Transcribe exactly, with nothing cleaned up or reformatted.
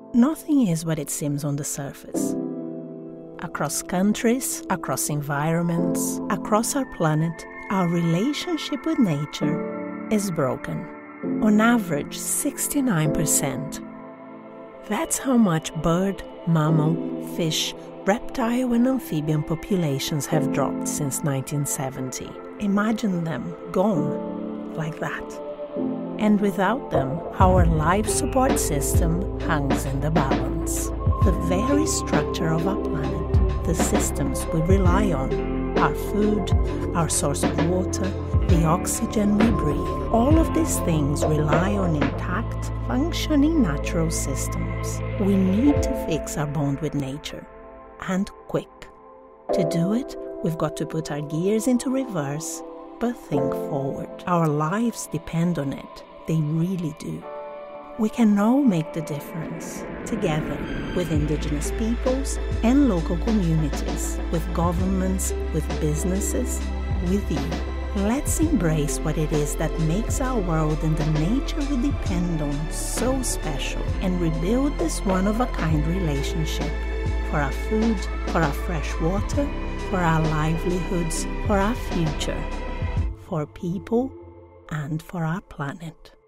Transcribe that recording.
Nothing is what it seems on the surface. Across countries, across environments, across our planet, our relationship with nature is broken. On average, sixty-nine percent. That's how much bird, mammal, fish, reptile and amphibian populations have dropped since nineteen seventy. Imagine them gone like that. And without them, our life support system hangs in the balance. The very structure of our planet, the systems we rely on, our food, our source of water, the oxygen we breathe, all of these things rely on intact, functioning natural systems. We need to fix our bond with nature, and quick. To do it, we've got to put our gears into reverse, but think forward. Our lives depend on it. They really do. We can all make the difference, together with Indigenous peoples and local communities, with governments, with businesses, with you. Let's embrace what it is that makes our world and the nature we depend on so special and rebuild this one-of-a-kind relationship for our food, for our fresh water, for our livelihoods, for our future, for people, and for our planet.